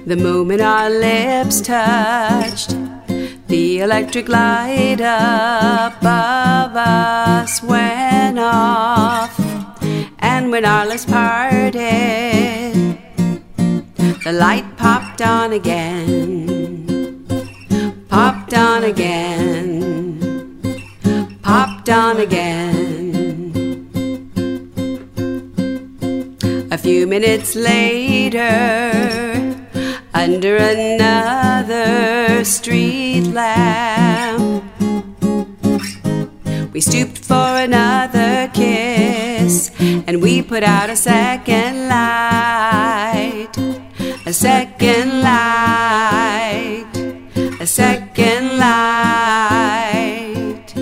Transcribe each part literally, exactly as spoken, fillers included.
The moment our lips touched, the electric light above us went off. And when our lips parted, the light popped on again, popped on again, popped on again. A few minutes later, under another street lamp, we stooped for another kiss, and we put out a second light, a second light, a second light.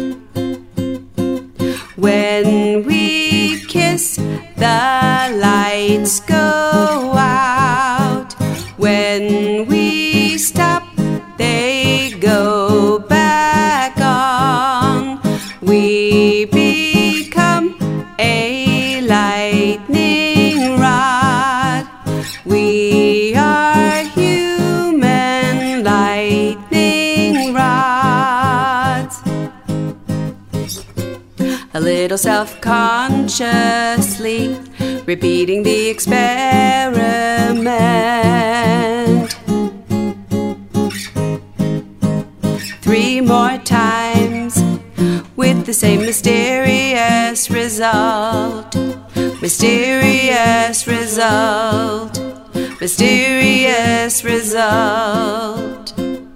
When we kiss, the lights go out. When we stop, they go back on. We become a lightning rod. We are human lightning rods. A little self-consciously repeating the experiment three more times with the same mysterious result, mysterious result, mysterious result.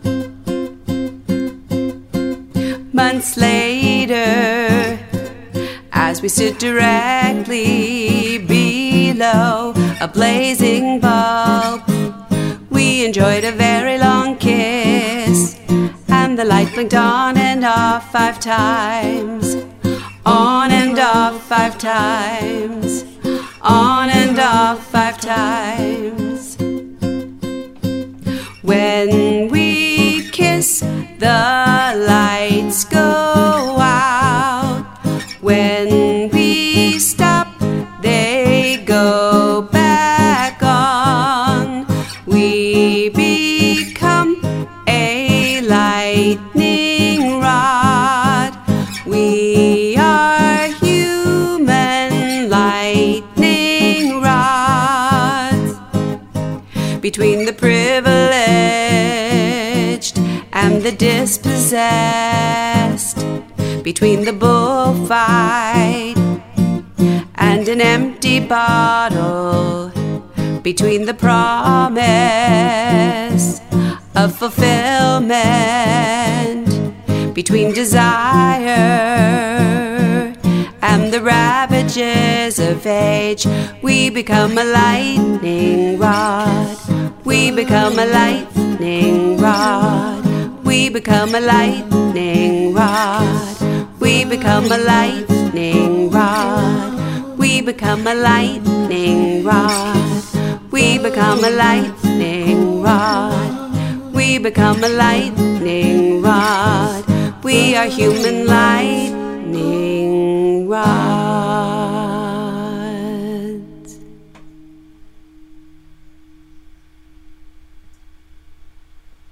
Months later, as we stood directly below a blazing bulb, we enjoyed a very long kiss, and the light blinked on and off five times, on and off five times, on and off five times. When we kiss, the lights go out. When we stop, they go back on. We become a lightning rod. We are human lightning rods. Between the privileged and the dispossessed, between the bullfight and an empty bottle, between the promise of fulfillment, between desire and the ravages of age, we become a lightning rod. We become a lightning rod. We become a lightning rod. We become a lightning rod. We become a lightning rod. We become a lightning rod. We become a lightning rod. We are human light.